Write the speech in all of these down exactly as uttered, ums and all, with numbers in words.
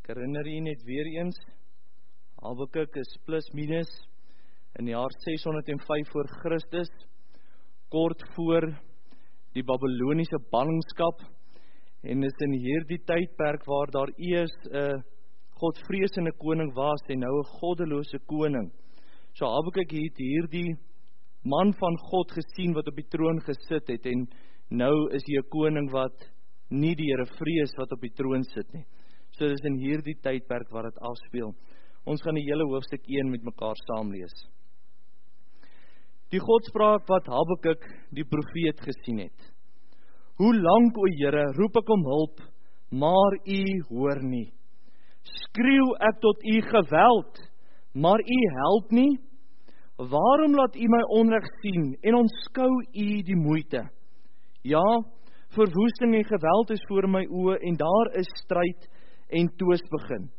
Ek herinner u net weer eens, Habakuk is plus minus in die jaar ses honderd en vyf voor Christus, kort voor die Babyloniese ballingskap, en is in hierdie tydperk waar daar eers 'n godvreesende koning was en nou 'n goddelose koning. So Habakuk het hierdie man van God gesien wat op die troon gesit het, en nou is hy 'n koning wat nie die Here vrees wat op die troon sit nie. So dis in hierdie tydperk wat dit afspeel. Ons gaan die hele hoofstuk een met mekaar saam lees. Die Godspraak wat Habakuk die profeet gesien het. Hoe lank, o Here, roep ek om hulp, maar u hoor nie. Skreeu ek tot u geweld, maar u help nie. Waarom laat u my onreg sien en onskou u die moeite? Ja, verwoesting en geweld is voor my oë en daar is stryd en twis begin.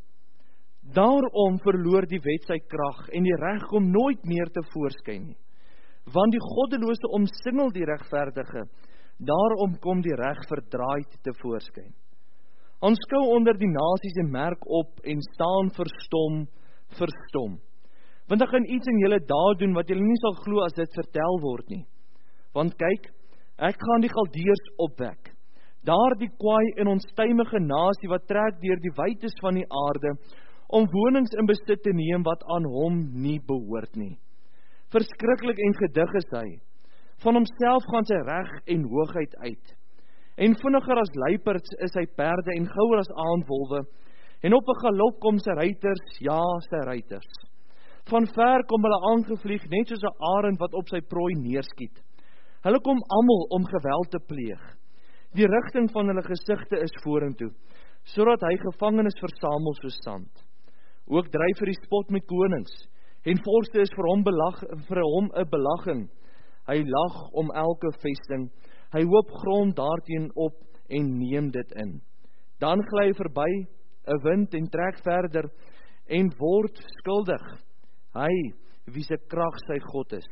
Daarom verloor die wet sy krag en die reg kom nooit meer te voorskyn nie. Want die goddelose omsingel die regverdige, daarom kom die reg verdraaid te voorskyn. Aanskou onder die nasies en merk op en staan verstom, verstom. Want ek gaan iets in julle dae doen wat julle nie sal glo as dit vertel word nie. Want kyk, ek gaan die Galdeërs opwek. Daar die kwaai en onstuimige nasie wat trek deur die wytes van die aarde, om wonings in besit te neem wat aan hom nie behoort nie. Verskriklik en gedig is hy. Van homself gaan sy reg en hoogheid uit. En vinniger as luiperds is hy perde en gouer as aandwolwe. En op 'n galop kom sy ruiters, ja, sy ruiters. Van ver kom hulle aangevlieg, net soos 'n arend wat op sy prooi neerskiet. Hulle kom almal om geweld te pleeg. Die rigting van hulle gesigte is vorentoe, sodat hy gevangenes versamel soos sand. Ook dryf hy die spot met konings, en vorste is vir hom belag, vir hom 'n belaging. Hy lag om elke vesting, hy hoop grond daarteen op en neem dit in. Dan gly hy verby 'n wind en trek verder en word skuldig. Hy, wie se krag sy God is.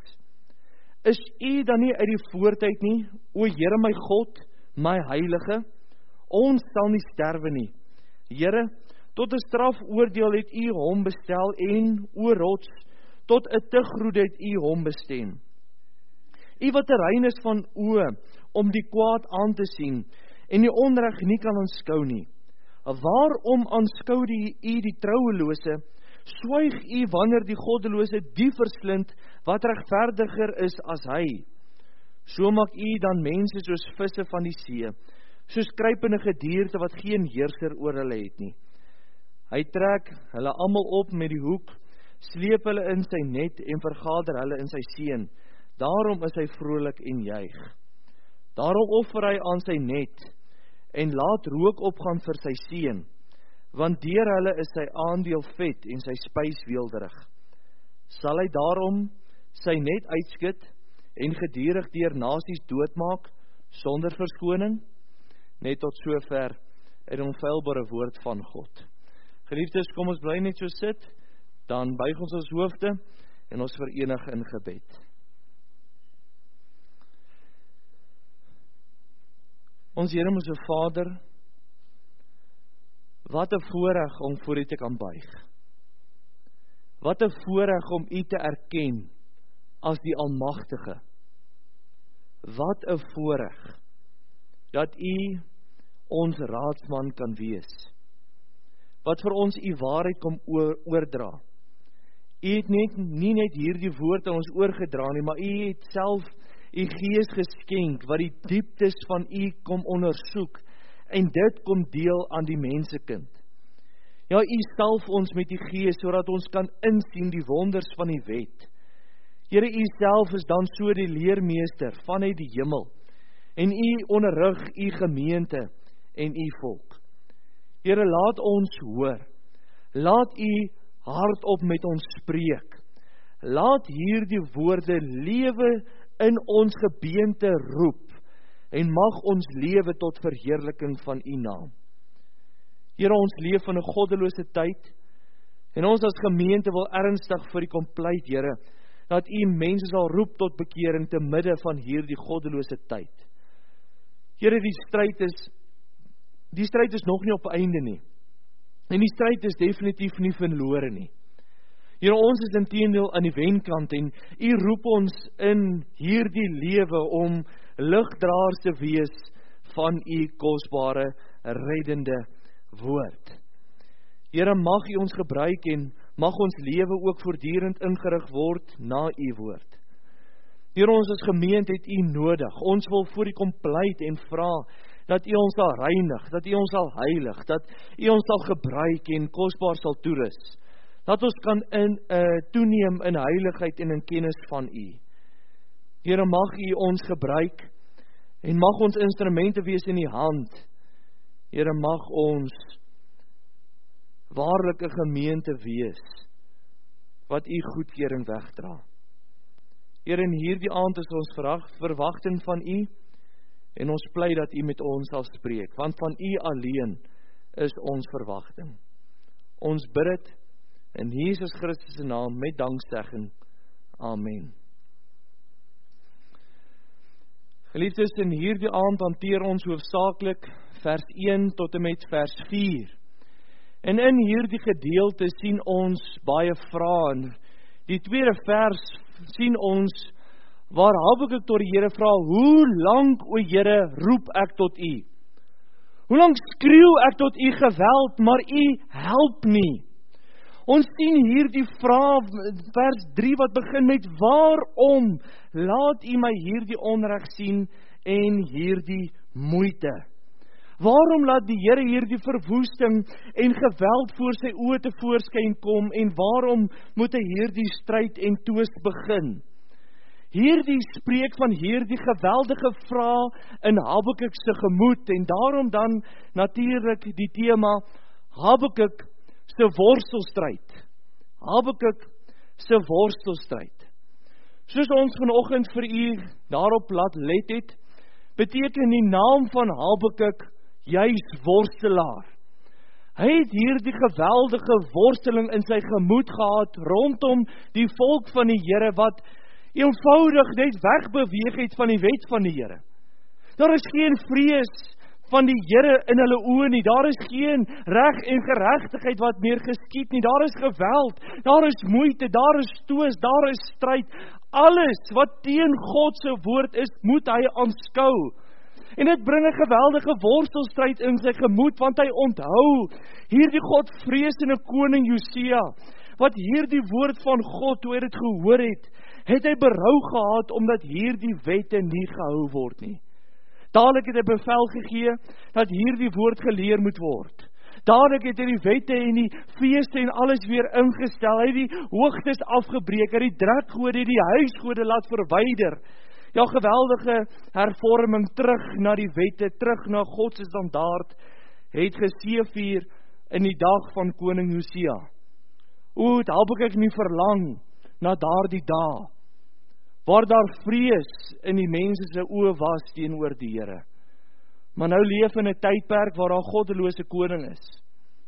Is u dan nie uit die voortyd nie, o Here my God, my heilige? Ons sal nie sterwe nie. Here, tot 'n strafoordeel het u hom bestel en, o rots, tot 'n tugroede het u hom bestem. U wat rein is van oë, om die kwaad aan te sien, en die onreg nie kan aanskou nie. Waarom aanskou die u die trouelose? Swyg u wanneer die goddelose die verslind, wat regverdiger is as hy. So maak u dan mense soos visse van die see, soos kruipende gedierte wat geen heerser oor hulle het nie. Hy trek hulle almal op met die hoek, sleep hulle in sy net en vergader hulle in sy seën. Daarom is hy vrolik en juig. Daarom offer hy aan sy net en laat rook opgaan vir sy seën, want deur hulle is sy aandeel vet en sy spys weelderig. Sal hy daarom sy net uitskit en gedurig deur nasies doodmaak sonder verskoning? Net tot sover 'n onfeilbare woord van God. Geliefdes, kom ons bly net so sit, dan buig ons ons hoofde en ons verenig in gebed. Ons Here, ons Vader, wat 'n voorreg om voor U te kan buig. Wat 'n voorreg om U te erken as die Almagtige. Wat 'n voorreg dat U ons raadsman kan wees. Wat vir ons U waarheid kom oor, oordra. U het net, nie net hierdie woord aan ons oorgedra nie, maar U het self U Gees geskenk, wat die dieptes van U kom ondersoek, en dit kom deel aan die mensekind. Ja, U salf ons met die Gees, sodat ons kan insien die wonders van die wet. Here, U self is dan so die leermeester vanuit die hemel, en U onderrig U gemeente en U volk. Here, laat ons hoor, laat U hardop met ons spreek, laat hierdie woorde lewe in ons gebeente roep, en mag ons lewe tot verheerliking van U naam. Here, ons leef in 'n goddelose tyd, en ons as gemeente wil ernstig vir U kom pleit, Here, dat U mense sal roep tot bekering te midde van hierdie goddelose tyd. Here, die stryd is, die stryd is nog nie op einde nie. En die stryd is definitief nie verlore nie. Here, ons is inteendeel aan die wenkant en U roep ons in hierdie lewe om ligdraers te wees van U kosbare, reddende woord. Here, mag U ons gebruik en mag ons lewe ook voortdurend ingerig word na U woord. Here, ons as gemeente het U nodig. Ons wil voor U kom pleit en vra dat U ons sal reinig, dat U ons sal heilig, dat U ons sal gebruik en kosbaar sal toerus. Dat ons kan in uh, toeneem in heiligheid en in kennis van U. Here, mag U ons gebruik en mag ons instrumente wees in U hand. Here, mag ons waarlik 'n gemeente wees wat U goedkeuring wegdra. Here, in hierdie aand is ons verwagting van U en ons pleit dat U met ons sal spreek, want van U alleen is ons verwagting. Ons bid dit in Jesus Christus se naam met danksegging. Amen. Geliefdes, in hierdie aand hanteer ons hoofsaaklik vers een tot en met vers vier. En in hierdie gedeelte sien ons baie vrae. In die tweede vers sien ons waar Habakuk tot die Here vra, hoe lank, o Here, roep ek tot U? Hoe lank skreeu ek tot U geweld, maar U help nie? Ons sien hier die vraag, vers drie wat begin met, waarom laat U my hierdie onreg sien en hierdie moeite? Waarom laat die Here hierdie verwoesting en geweld voor sy oë te voorskyn kom en waarom moet hy hierdie stryd en twis begin? Hierdie spreek van hierdie geweldige vraag in Habakuk se gemoed en daarom dan natuurlik die tema Habakuk se worstelstryd. Habakuk se worstelstryd. Soos ons vanoggend vir u daarop laat let het, beteken die naam van Habakuk juis worstelaar. Hy het hierdie geweldige worsteling in sy gemoed gehad rondom die volk van die Here wat eenvoudig net wegbeweeg het van die wet van die Here. Daar is geen vrees van die Here in hulle oë nie. Daar is geen reg en geregtigheid wat meer geskied nie. Daar is geweld, daar is moeite, daar is twis, daar is stryd. Alles wat teen God se woord is, moet hy aanskou. En dit bring 'n geweldige worstelstryd in sy gemoed, want hy onthou hierdie godvreesende koning Josia, wat hierdie woord van God, toe hy dit gehoor het, het hy berou gehad, omdat hierdie wette nie gehou word nie. Dadelik het hy bevel gegee, dat hierdie woord geleer moet word. Dadelik het hy die wette en die feeste en alles weer ingestel, hy het die hoogtes afgebreek, hy het die drekgode, die huisgode laat verwyder. Ja, geweldige hervorming terug na die wette, terug na God se standaard, het geseëvier in die dag van koning Josia. O, het Habakuk nie verlang na daardie dae, waar daar vrees in die mense se oë was teenoor die Here. Maar nou leef in 'n tydperk waar daar goddelose koning is.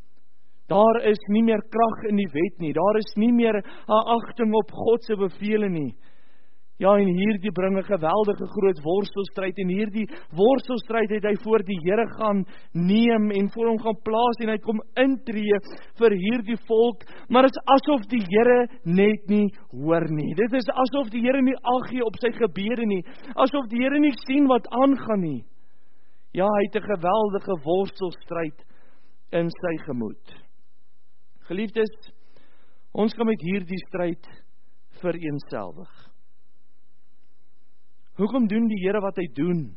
Daar is nie meer krag in die wet nie, daar is nie meer 'n agting op God se bevele nie. Ja, en hierdie bring 'n geweldige groot worstelstryd, en hierdie worstelstryd het hy voor die Here gaan neem, en voor hom gaan plaas, en hy kom intree vir hierdie volk, maar dit is asof die Here net nie hoor nie. Dit is asof die Here nie ag gee op sy gebede nie, asof die Here nie sien wat aangaan nie. Ja, hy het 'n geweldige worstelstryd in sy gemoed. Geliefdes, ons kan met hierdie stryd vereenselwig. Hoekom doen die Here wat hy doen?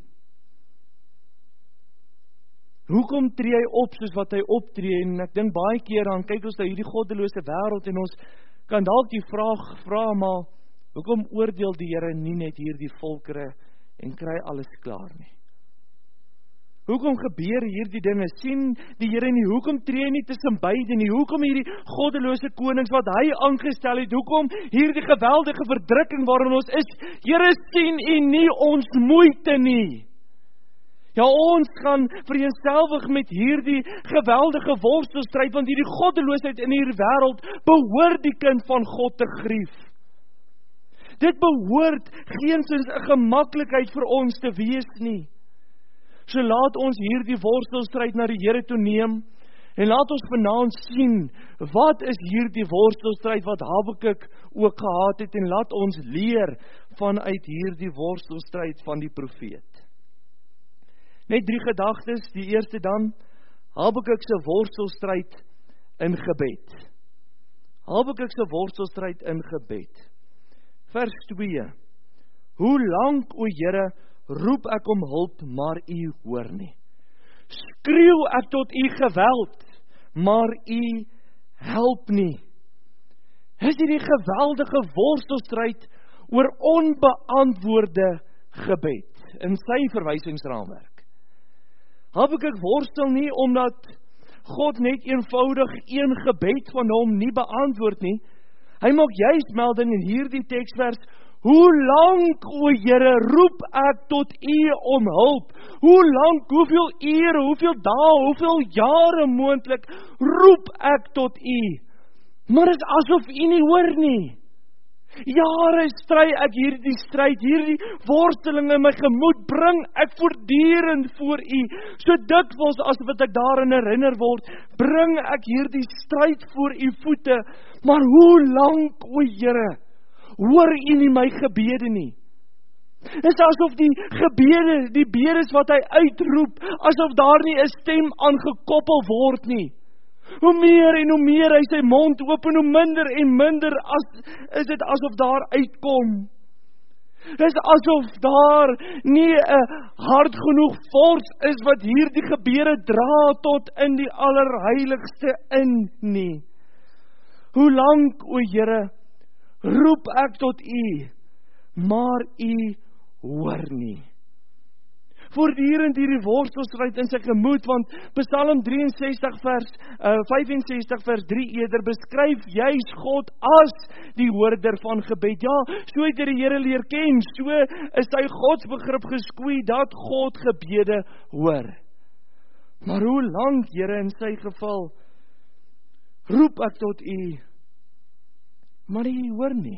Hoekom tree hy op soos wat hy optree? En ek dink baie keer dan kyk ons na hierdie goddelose wêreld en ons kan dalk die vraag vra, maar hoekom oordeel die Here nie net hierdie volkere en kry alles klaar nie? Hoekom gebeur hierdie dinge? Sien die Here nie? Hoekom tree hy nie tussen beide nie? Hoekom hierdie goddelose konings wat hy aangestel het? Hoekom hierdie geweldige verdrukking waarin ons is? Here, sien U nie ons moeite nie? Ja, ons gaan vereenselwig met hierdie geweldige worstelstryd, want hierdie goddeloosheid in hierdie wêreld behoort die kind van God te grief. Dit behoort geensins 'n gemaklikheid vir ons te wees nie. So laat ons hierdie worstelstryd na die Here toe neem, En laat ons vanaand sien, wat is hierdie worstelstryd wat Habakuk ook gehad het, en laat ons leer vanuit hierdie worstelstryd van die profeet. Net drie gedagtes, die eerste dan, Habakuk se worstelstryd in gebed. Habakuk se worstelstryd in gebed. Vers twee. Hoe lank, o Here, roep ek om hulp, maar U hoor nie. Skreeu ek tot U geweld, maar U help nie. Is hierdie geweldige worstelstryd oor onbeantwoorde gebed in sy verwysingsraamwerk. Habakuk worstel nie omdat God net eenvoudig een gebed van hom nie beantwoord nie. Hy maak juist melding in hierdie teksvers, hoe lank, o Here, roep ek tot U om hulp? Hoe lank, hoeveel ure, hoeveel dae, hoeveel jare moontlik roep ek tot U? Maar dit is asof U nie hoor nie. Jare stry ek hierdie stryd, hierdie worsteling in my gemoed bring ek voortdurend voor U. So dikwels as wat ek daarin herinner word, bring ek hierdie stryd voor U voete. Maar hoe lank, o Here, hoor U nie my gebede nie? Dit is asof die gebede, die bedes wat hy uitroep, asof daar nie 'n stem aangekoppel word nie. Hoe meer en hoe meer hy sy mond open, hoe minder en minder as, is dit asof daar uitkom. Dit is asof daar nie 'n hard genoeg fors is wat hierdie gebede dra tot in die allerheiligste in nie. Hoe lank, o Here, roep ek tot U, maar U hoor nie. Voortdurend hierdie worstelstryd in sy gemoed, want Psalm drie en sestig vers uh, vyf en sestig vers drie eerder beskryf juis God as die hoorder van gebed. Ja, so het hy die Here leer ken, so is sy godsbegrip geskoei dat God gebede hoor. Maar hoe lank, Here, in sy geval roep ek tot U, maar U hoor nie.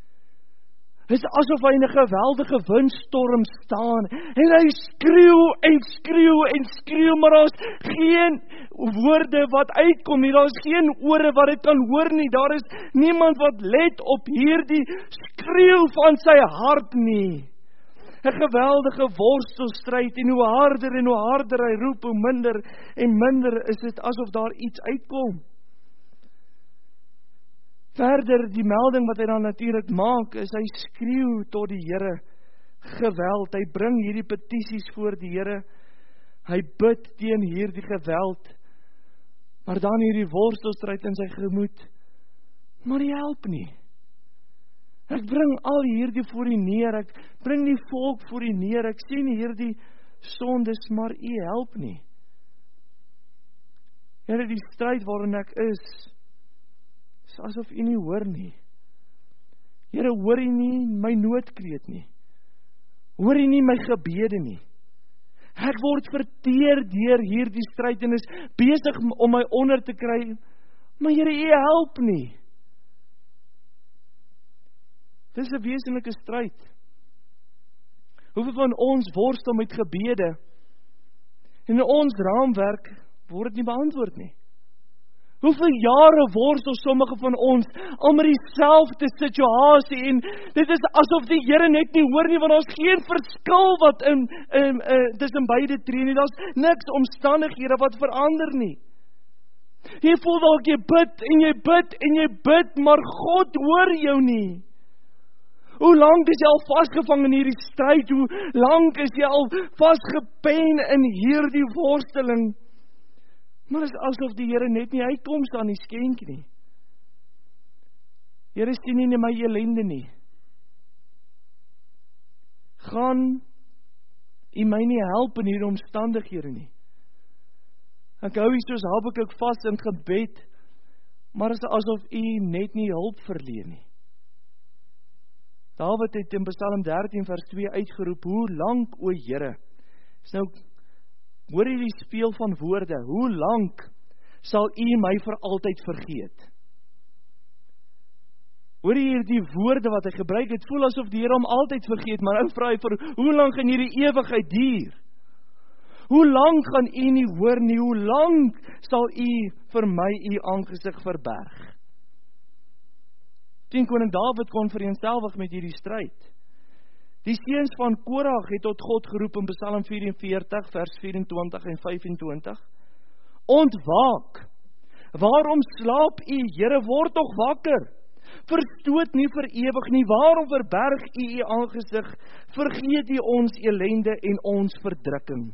Dit is asof hy in 'n geweldige windstorm staan en hy skreeu en skreeu en skreeu, maar daar is geen woorde wat uitkom nie, daar is geen ore wat dit kan hoor nie, daar is niemand wat let op hierdie skreeu van sy hart nie. 'n Geweldige worstelstryd, en hoe harder en hoe harder hy roep, hoe minder en minder is dit asof daar iets uitkom. Verder, die melding wat hy dan natuurlik maak, is hy skreeu tot die Here geweld. Hy bring hierdie petisies voor die Here. Hy bid teen hierdie geweld. Maar dan hierdie worstelstryd in sy gemoed. Maar hy help nie. Ek bring al hierdie voor U neer. Ek bring die volk voor U neer. Ek sien hierdie sondes, maar U help nie. Here, die stryd waarin ek is, is asof U nie hoor nie. Here, hoor U nie my noodkreet nie. Hoor U nie my gebede nie. Ek word verteer deur hierdie stryd en is besig om my onder te kry, maar Here, U help nie. Dis 'n wesenlike stryd. Hoeveel van ons worstel met gebede en in ons raamwerk word dit nie beantwoord nie. Hoeveel jare worstel sommige van ons al met dieselfde situasie, en dit is asof die Here net nie hoor nie, want daar's geen verskil wat in, in, in tussen beide tree nie, daar's niks omstandighede wat verander nie. Jy voel dalk jy bid en jy bid en jy bid, maar God hoor jou nie. Hoe lank is jy al vasgevang in hierdie stryd? Hoe lank is jy al vasgepen in hierdie worsteling? Maar dit is asof die Here net nie uitkoms aan die skenk nie. Here, sien nie my ellende nie. Gaan U my nie help in hierdie omstandighede nie. Ek hou hier soos Habakuk vas in gebed, maar dit is asof U net nie hulp verleen nie. Dawid het in Psalm dertien vers twee uitgeroep, hoe lank, o Here? Is nou hoor jy die speel van woorde, hoe lank sal U my vir altyd vergeet? Hoor jy die woorde wat hy gebruik, het voel asof die Here hom altyd vergeet, maar nou vra hy vir, hoe lank gaan hierdie ewigheid duur? Hoe lank gaan U nie hoor nie? Hoe lank sal U vir my U aangesig verberg? Sien, koning Dawid kon vereenselwig met hierdie stryd. Die seuns van Korag het tot God geroep in Psalm vyf-en-veertig, vers vyf-en-twintig en vyf-en-twintig. Ontwaak! Waarom slaap U, Here, word tog wakker? Verstoot nie vir ewig nie, waarom verberg U U aangesig? Vergeet U ons elende en ons verdrukking.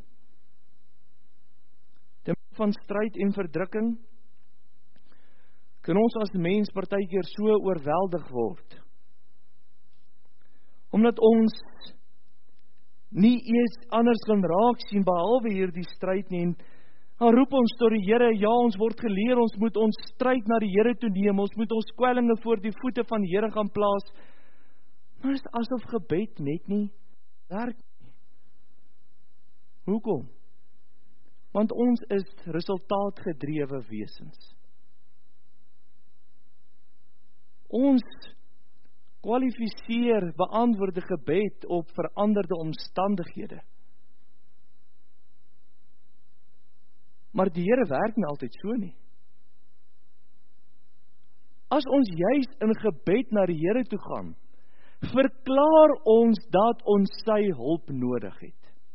Te midde van stryd en verdrukking, kan ons as mens partykeer so oorweldig word, omdat ons nie eens anders gaan raak sien, behalwe hierdie stryd nie, en dan roep ons tot die Here, ja, ons word geleer, ons moet ons stryd na die Here toe neem, ons moet ons kwellinge voor die voete van die Here gaan plaas, maar is asof gebed net nie werk nie. Hoekom? Want ons is resultaatgedrewe wesens. Ons kwalifiseer beantwoorde gebed op veranderde omstandighede. Maar die Here werk nie altyd so nie. As ons juis in gebed na die Here toe gaan, verklaar ons dat ons sy hulp nodig het.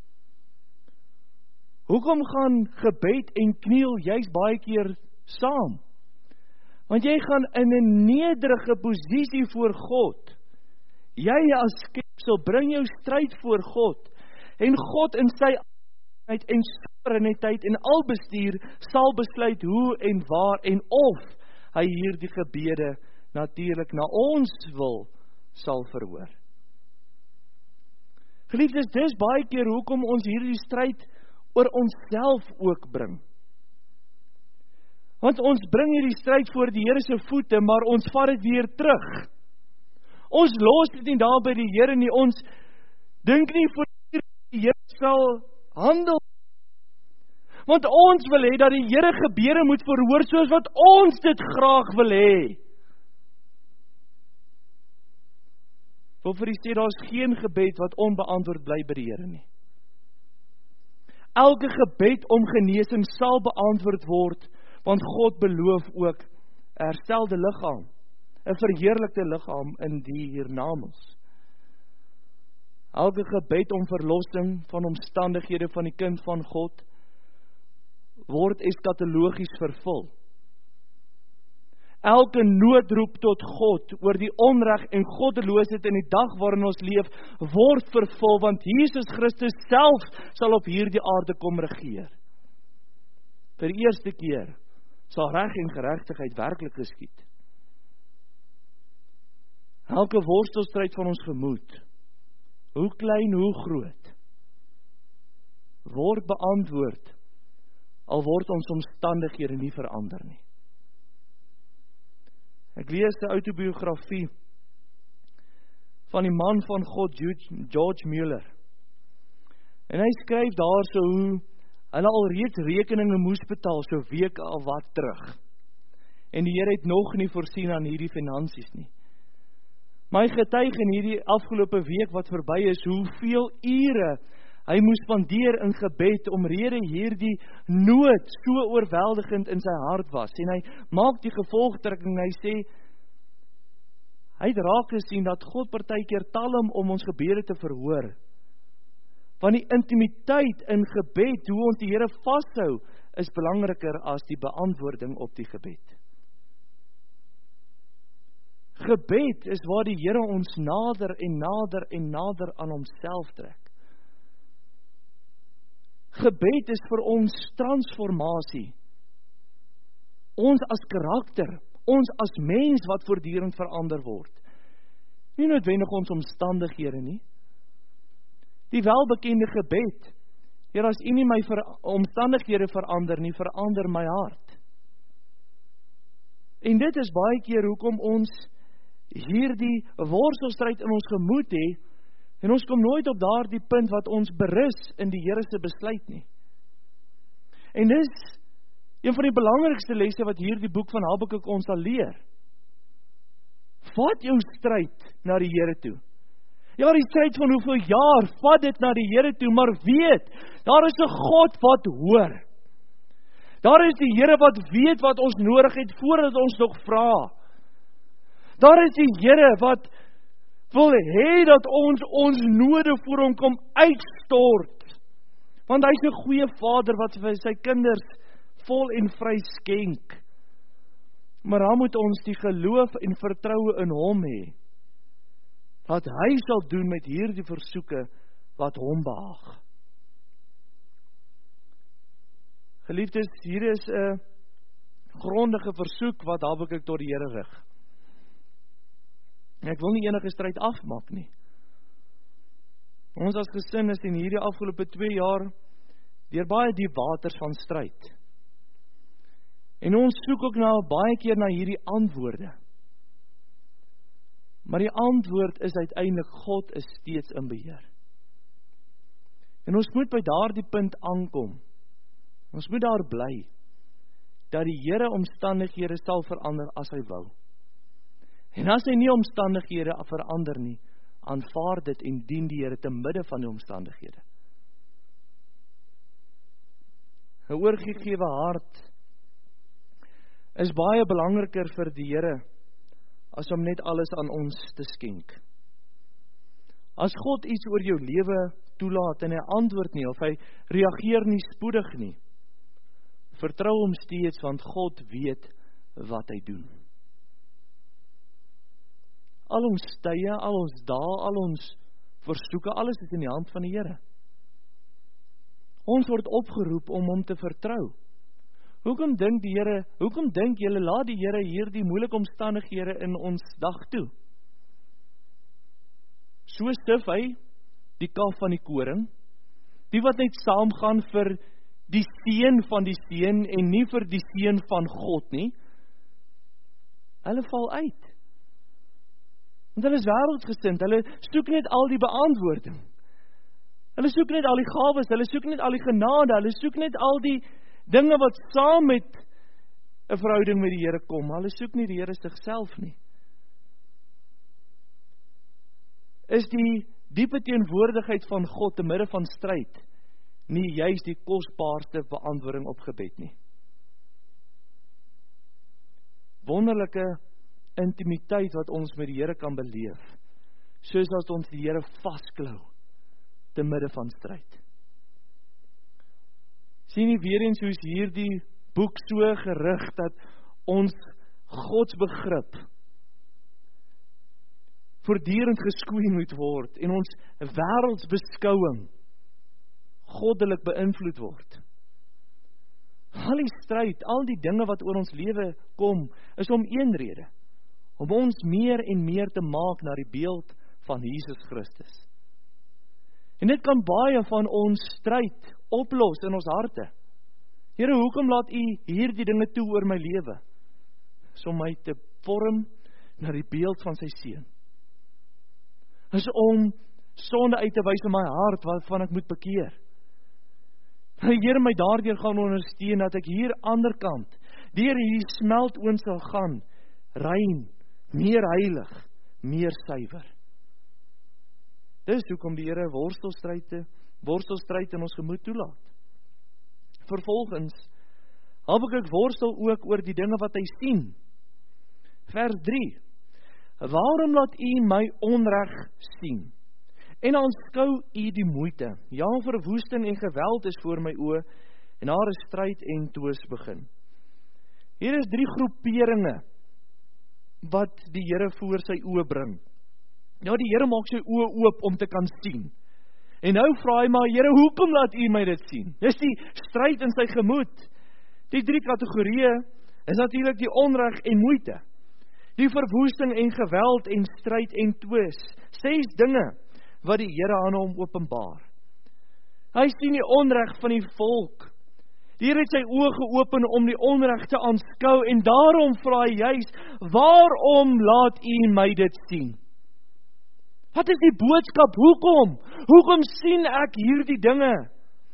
Hoekom gaan gebed en kniel juis baie keer saam? Want jy gaan in 'n nederige posisie voor God. Jy as skepsel bring jou stryd voor God, en God in sy en soewereiniteit en albestuur sal besluit hoe en waar en of hy hierdie gebede natuurlik na ons wil sal verhoor. Geliefdes, dis baie keer hoekom ons hierdie stryd oor onsself ook bring. Want ons bring hierdie stryd voor die Here se voete, maar ons vat dit weer terug. Ons los dit nie daar by die Here nie, ons dink nie voor die Here sal handel. Want ons wil hê dat die Here gebede moet verhoor soos wat ons dit graag wil hê. Wil vir u sê, daar is geen gebed wat onbeantwoord bly by die Here nie. Elke gebed om genesing sal beantwoord word, want God beloof ook 'n herstelde liggaam, 'n verheerlikte liggaam in die hiernamaals. Elke gebed om verlossing van omstandighede van die kind van God word eskatologies vervul. Elke noodroep tot God oor die onreg en goddeloosheid in die dag waarin ons leef, word vervul, want Jesus Christus self sal op hierdie aarde kom regeer. Vir die eerste keer sal reg en geregtigheid werklik geskied. Elke worstelstryd van ons gemoed, hoe klein, hoe groot, word beantwoord, al word ons omstandighede nie verander nie. Ek lees 'n autobiografie van die man van God, George Mueller. En hy skryf daarso hoe hulle al reeds rekeninge moes betaal, so week al wat terug. En die Here het nog nie voorsien aan hierdie finansies nie. Maar hy getuig in hierdie afgelope week wat verby is, hoeveel ure hy moes spandeer in gebed, omrede hierdie nood so oorweldigend in sy hart was. En hy maak die gevolgtrekking, hy sê, hy het raak gesien dat God partykeer talm om ons gebede te verhoor. Want die intimiteit in gebed, hoe ons die Here vashou, is belangriker as die beantwoording op die gebed. Gebed is waar die Here ons nader en nader en nader aan homself trek. Gebed is vir ons transformasie. Ons as karakter, ons as mens wat voortdurend verander word. Nie noodwendig ons omstandighede nie. Die welbekende gebed, Here, as U nie my ver, omstandighede verander nie, verander my hart. En dit is baie keer hoekom ons hierdie worstelstryd in ons gemoed het, en ons kom nooit op daardie punt wat ons berus in die Here se besluit nie. En dis een van die belangrikste lesse wat hierdie boek van Habakuk ons sal leer. Vat jou stryd na die Here toe. Ja, die stryd van hoeveel jaar, vat dit na die Here toe, maar weet, daar is 'n God wat hoor. Daar is die Here wat weet wat ons nodig het, voordat ons nog vra. Daar is die Here wat wil hê dat ons ons node voor hom kom uitstort. Want hy is 'n goeie Vader wat vir sy kinders vol en vry skenk. Maar dan moet ons die geloof en vertroue in hom hê, dat hy sal doen met hierdie versoeke wat hom behaag. Geliefdes, hier is 'n grondige versoek wat Habakuk tot die Here rig. En ek wil nie enige stryd afmaak nie. Ons as gesin is in hierdie afgelope twee jaar deur baie diep waters van stryd. En ons soek ook nou baie keer na hierdie antwoorde. Maar die antwoord is uiteindelik, God is steeds in beheer. En ons moet by daardie punt aankom. Ons moet daar bly, dat die Here omstandighede sal verander as hy wou. En as hy nie omstandighede verander nie, aanvaar dit en dien die Here te midde van die omstandighede. 'n oorgegewe hart is baie belangriker vir die Here as om net alles aan ons te skenk. As God iets oor jou lewe toelaat en hy antwoord nie, of hy reageer nie spoedig nie, vertrou hom steeds, want God weet wat hy doen. Al ons tye, al ons dae, al ons versoeke, alles is in die hand van die Here. Ons word opgeroep om hom te vertrou. Hoekom dink die Here, hoekom dink julle laat die Here hierdie moeilike omstandighede in ons dag toe? So stif hy die kaf van die koring, die wat net saamgaan vir die seën van die seën en nie vir die seën van God nie, hulle val uit. Want hulle is wêreldgesind, hulle soek net al die beantwoording. Hulle soek net al die gawes, hulle soek net al die genade, hulle soek net al die dinge wat saam met 'n verhouding met die Here kom. Hulle soek nie die Here sigself nie. Is die diepe teenwoordigheid van God te midde van stryd nie juis die kosbaarste beantwoording op gebed nie? Wonderlike intimiteit wat ons met die Here kan beleef, soos as ons die Here vasklou te midde van stryd. Sien nie weer eens hoe is hierdie boek so gerig dat ons godsbegrip voortdurend geskoei moet word en ons wêreldsbeskouing goddelik beïnvloed word. Al die stryd, al die dinge wat oor ons lewe kom, is om een rede, om ons meer en meer te maak na die beeld van Jesus Christus. En dit kan baie van ons stryd oplos in ons harte. Here, hoekom laat U hierdie dinge toe oor my lewe? Is om my te vorm na die beeld van sy seun. Is om sonde uit te wys in my hart waarvan ek moet bekeer. Die Here my daardeur gaan ondersteun dat ek hier ander kant deur hierdie smeltoond sal gaan, rein, meer heilig, meer suiwer. Dis hoekom die Here worstelstryde, worstelstryd in ons gemoed toelaat. Vervolgens, Habakuk worstel ook oor die dinge wat hy sien. Vers drie. Waarom laat U my onreg sien? En aanskou U die moeite. Ja, verwoesting en geweld is voor my oë, en daar is stryd en twis begin. Hier is drie groeperinge wat die Here voor sy oë bring. Nou, die Here maak sy oë oop om te kan sien. En nou vra hy maar, Here, hoekom laat U my dit sien? Dis die stryd in sy gemoed. Die drie kategorieë is natuurlik die onreg en moeite. Die verwoesting en geweld en stryd en twis. Ses dinge wat die Here aan hom openbaar. Hy sien die onreg van die volk. Die Here het sy oë geopen om die onreg te aanskou en daarom vra hy juis, waarom laat U my dit sien? Wat is die boodskap? Hoekom? Hoekom sien ek hierdie dinge?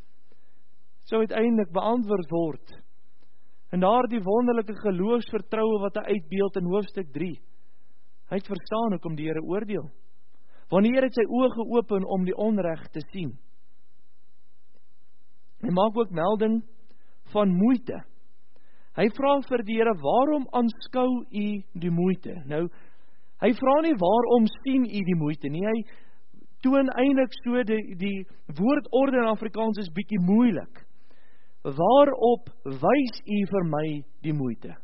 Sou uiteindelik beantwoord word. En daar die wonderlike geloofsvertroue wat hy uitbeeld in hoofstuk drie. Hy het verstaan hoekom die Here oordeel. Want die Here het sy oë geopen om die onreg te sien. Hy maak ook melding van moeite. Hy vra vir die Here, waarom aanskou u die moeite? Nou, hy vra nie waarom sien u die moeite nie, hy toon eintlik so, die, die woordorde in Afrikaans is bietjie moeilik. Waarop wys u vir my die moeite?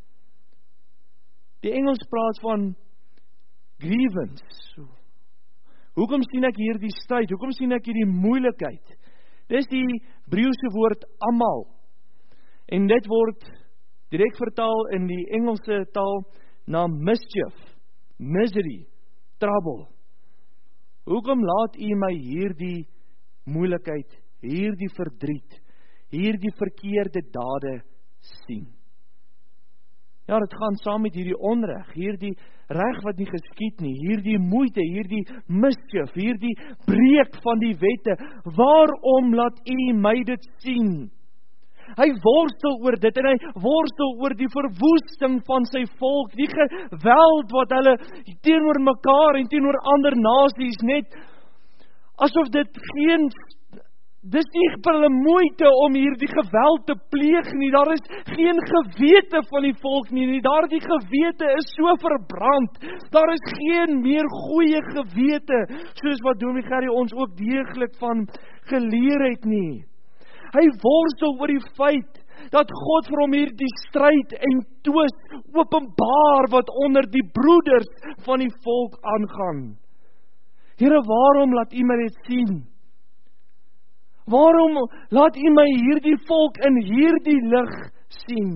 Die Engels praat van grievance. Hoekom sien ek hier die stryd? Hoekom sien ek hier die moeilikheid? Dis die Hebreëse woord amal. En dit word direk vertaal in die Engelse taal na mischief, misery, trouble. Hoekom laat u my hierdie moeilikheid, hierdie verdriet, hierdie verkeerde dade sien? Ja, dit gaan saam met hierdie onreg, hierdie reg wat nie geskied nie, hierdie moeite, hierdie mischief, hierdie breek van die wette. Waarom laat u my dit sien? Hy worstel oor dit en hy worstel oor die verwoesting van sy volk, die geweld wat hulle teenoor mekaar en teenoor ander nasies net, asof dit geen, dis nie vir hulle moeite om hier die geweld te pleeg nie, daar is geen gewete van die volk nie, daar die gewete is so verbrand, daar is geen meer goeie gewete, soos wat Dominee Gerrie ons ook deeglik van geleer het nie. Hy worstel oor die feit dat God vir hom hier die stryd en twis openbaar wat onder die broeders van die volk aangaan. Here, waarom laat u my dit sien? Waarom laat u my hierdie volk in hierdie lig sien?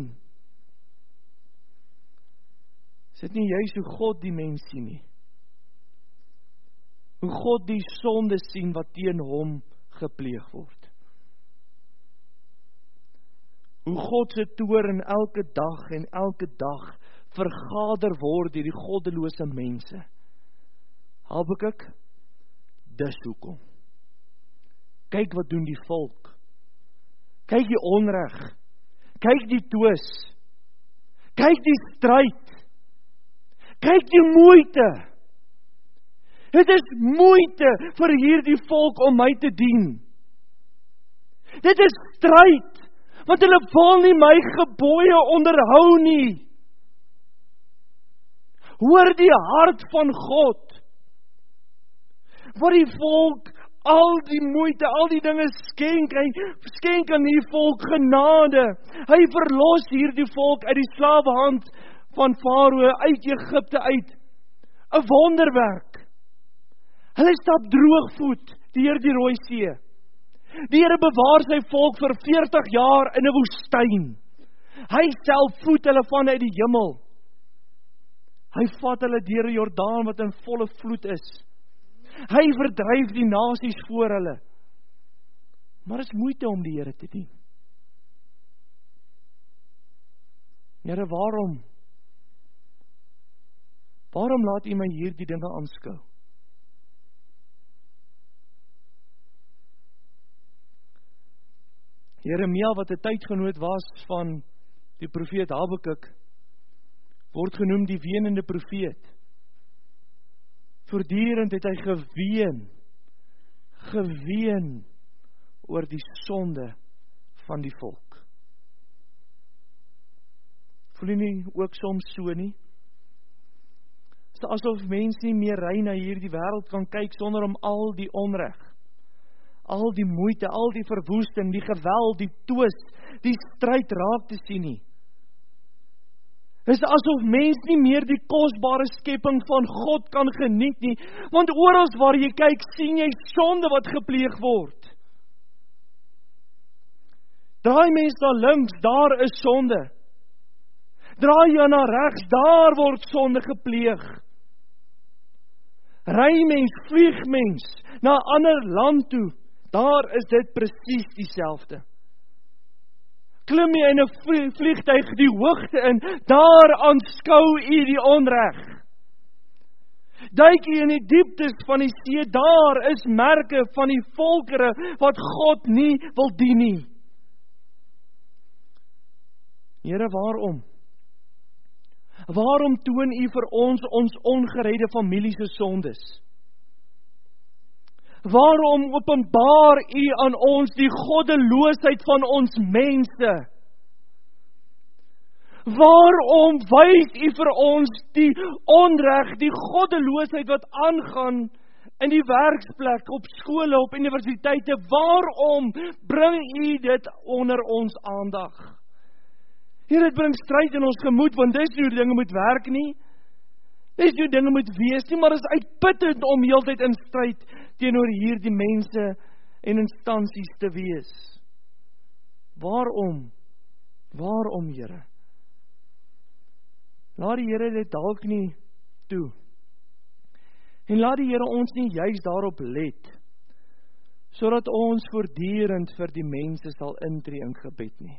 Is dit nie juis hoe God die mens sien nie? Hoe God die sonde sien wat teen hom gepleeg word? Hoe God se toorn elke dag en elke dag vergader word deur die goddelose mense. Habakuk, dis hoekom. Kyk wat doen die volk. Kyk die onreg. Kyk die twis. Kyk die stryd. Kyk die moeite. Dit is moeite vir hierdie volk om my te dien. Dit is stryd. Want hulle wil nie my gebooie onderhou nie. Hoor die hart van God. Wat die volk al die moeite, al die dinge skenk, hy skenk aan die volk genade. Hy verlos hierdie volk uit die slawehand van Farao uit Egipte uit. 'n Wonderwerk. Hulle stap droogvoet deur die Rooi See. Die Here bewaar sy volk vir veertig jaar in 'n woestyn. Hy self voed hulle vanuit die hemel. Hy vat hulle deur die Jordaan wat in volle vloed is. Hy verdryf die nasies voor hulle. Maar is moeite om die Here te dien. Here, waarom? Waarom laat u my hierdie dinge aanskou? Jeremia, wat 'n tydgenoot was van die profeet Habakuk, word genoem die wenende profeet. Voortdurend het hy geween, geween oor die sonde van die volk. Voel jy nie ook soms so nie? Dit is asof mense nie meer rein na hierdie wêreld kan kyk sonder om al die onreg, al die moeite, al die verwoesting, die geweld, die twis, die stryd raak te sien nie. Dit is asof mens nie meer die kosbare skepping van God kan geniet nie, want oral waar jy kyk, sien jy sonde wat gepleeg word. Draai mens na links, daar is sonde. Draai jy na regs, daar word sonde gepleeg. Ry mens, vlieg mens na 'n ander land toe, daar is dit presies dieselfde. Klim jy in 'n vliegtuig die hoogte in, daar aanskou u die onreg. Duik jy in die dieptes van die see, daar is merke van die volkere wat God nie wil dien nie. Here, waarom? Waarom toon u vir ons ons ongeredde familie se sondes? Waarom openbaar U aan ons die goddeloosheid van ons mense? Waarom wys U vir ons die onreg, die goddeloosheid wat aangaan in die werksplek, op skole, op universiteite? Waarom bring U dit onder ons aandag? Here, dit bring stryd in ons gemoed, want dis nie hoe dinge moet werk nie. Dis nie hoe dinge moet wees nie, maar is uitputtend om heeltyd in stryd teenoor hierdie mense en instansies te wees. Waarom? Waarom, Here? Laat die Here dit dalk nie toe. En laat die Here ons nie juis daarop let, sodat ons voortdurend vir die mense sal intree in gebed nie.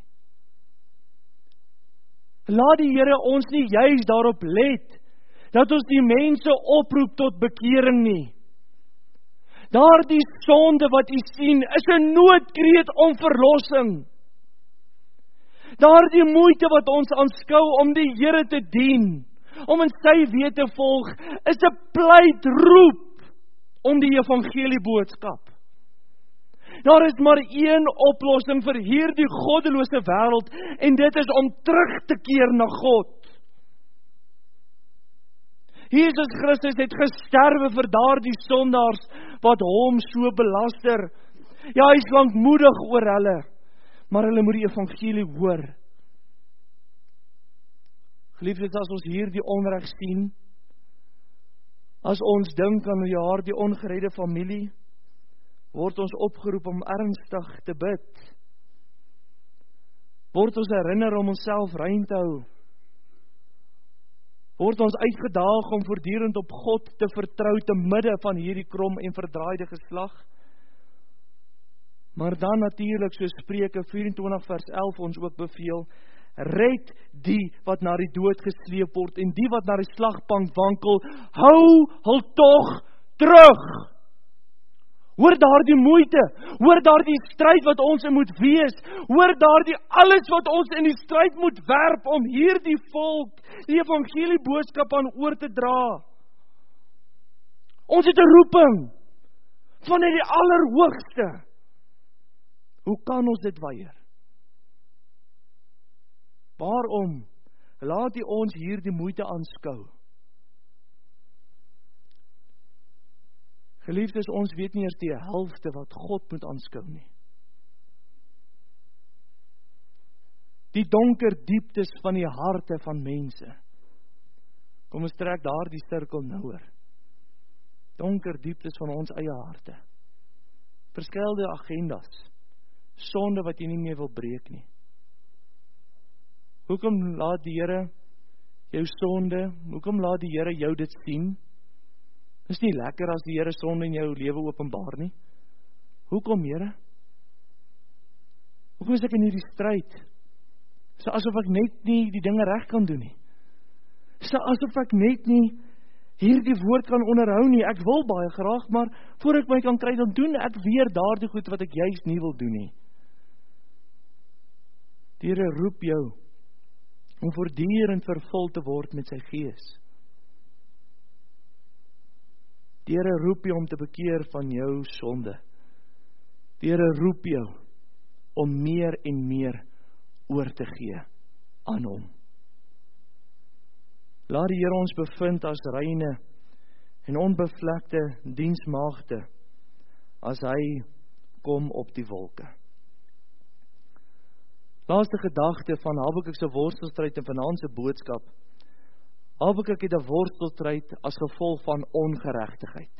Laat die Here ons nie juis daarop let, dat ons die mense oproep tot bekering nie. Daardie sonde wat U sien, is 'n noodkreet om verlossing. Daardie moeite wat ons aanskou om die Here te dien, om in sy weë te volg, is 'n pleitroep om die evangelie boodskap. Daar is maar een oplossing vir hierdie goddelose wêreld, en dit is om terug te keer na God. Jesus Christus het gesterwe vir daardie sondaars wat hom so belaster. Ja, hy is lankmoedig oor hulle, maar hulle moet die evangelie hoor. Geliefdes, as ons hier die onreg sien, as ons dink aan jaar die ongeredde familie, word ons opgeroep om ernstig te bid. Word ons herinner om onsself rein te hou. Word ons uitgedaag om voortdurend op God te vertrou te midde van hierdie krom en verdraaide geslag. Maar dan natuurlik, so Spreuke vyf-en-twintig vers elf ons ook beveel, red die wat na die dood gesleep word en die wat na die slagbank wankel, hou hul tog terug. Hoor daardie moeite, hoor daardie stryd wat ons in moet wees, hoor daardie alles wat ons in die stryd moet werp om hierdie volk die evangelie boodskap aan oor te dra. Ons het 'n roeping vanuit die Allerhoogste. Hoe kan ons dit weier? Waarom laat U ons hierdie moeite aanskou? Geliefdes, ons weet nie eers die helfte wat God moet aanskou nie. Die donker dieptes van die harte van mense. Kom ons trek daar die sirkel nouer. Donker dieptes van ons eie harte. Verskillende agendas. Sonde wat jy nie meer wil breek nie. Hoekom laat die Here jou sonde, hoekom laat die Here jou dit sien? Is nie lekker as die Here sonde in jou lewe openbaar nie. Hoekom, Here? Hoekom is ek in hierdie stryd? So asof ek net nie die dinge reg kan doen nie. So asof ek net nie hierdie woord kan onderhou nie. Ek wil baie graag, maar voor ek my kan kry, dan doen ek weer daardie goed wat ek juist nie wil doen nie. Die Here roep jou om voortdurend vervul te word met sy Gees. Die Here roep jou om te bekeer van jou sonde. Die Here roep jou om meer en meer oor te gee aan hom. Laat die Here ons bevind as reine en onbevlekte diensmaagde as hy kom op die wolke. Laaste gedagte van Habakuk se worstelstryd en vanaand se boodskap. Habakuk het 'n worstelstryd as gevolg van ongeregtigheid.